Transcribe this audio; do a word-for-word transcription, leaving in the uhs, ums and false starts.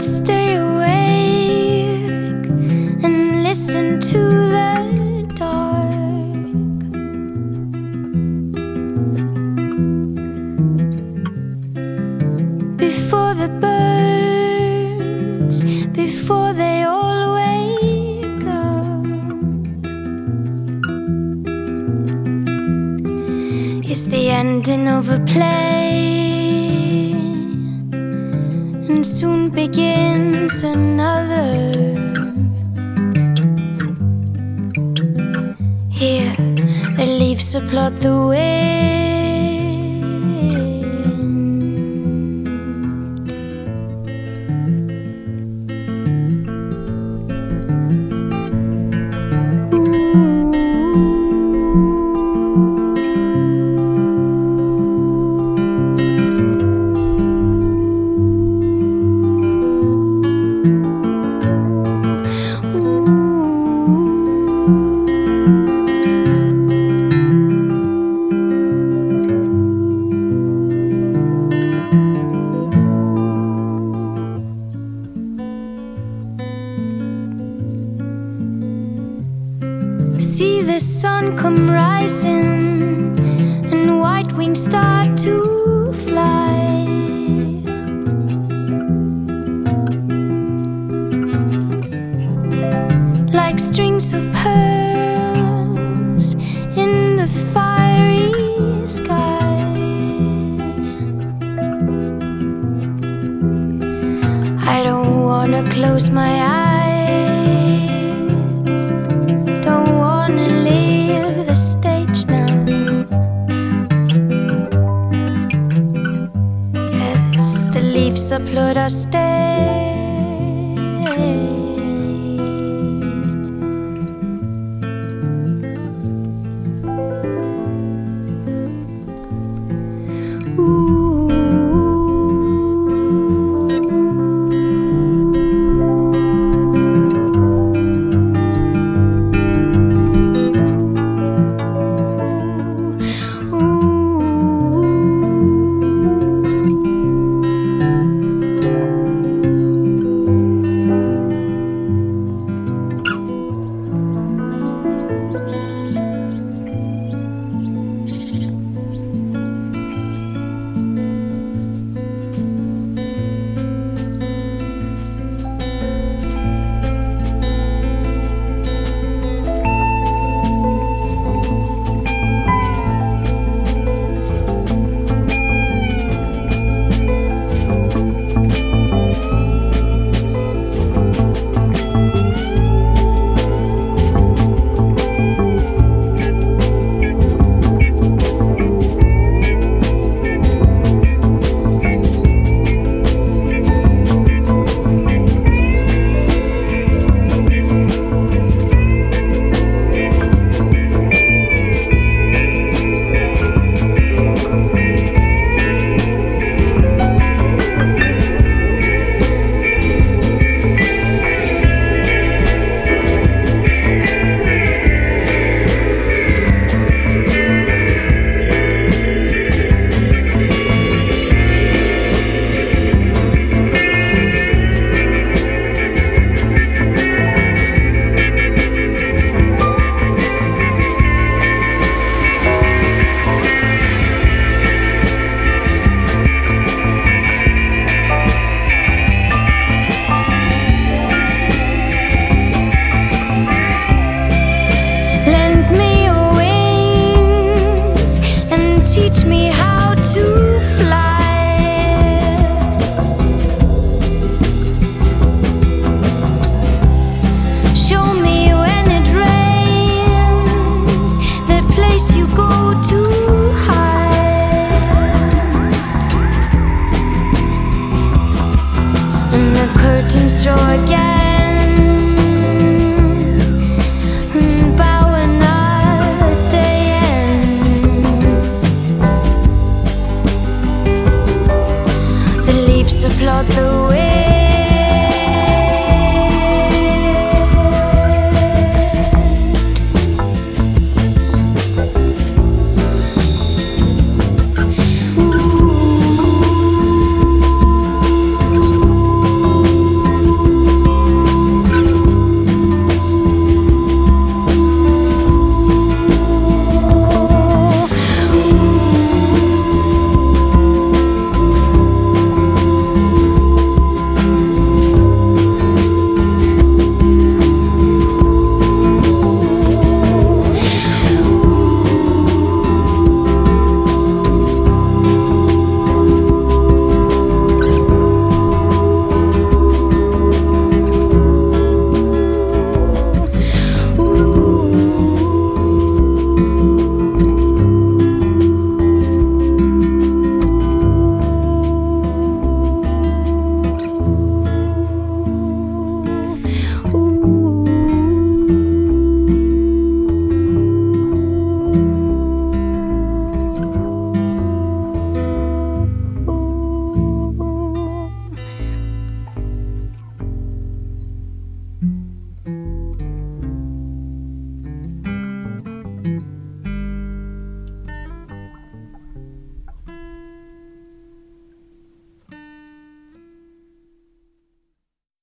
stay awake and listen to the dark. Before the birds, before they all wake up, it's the ending of a play, and soon begins another. Here, the leaves applaud the wind. See the sun come rising, and white wings start to fly. Like strings of pearls in the fiery sky. I don't wanna close my eyes, don't wanna leave the stage now, 'cause the leaves applaud our stay.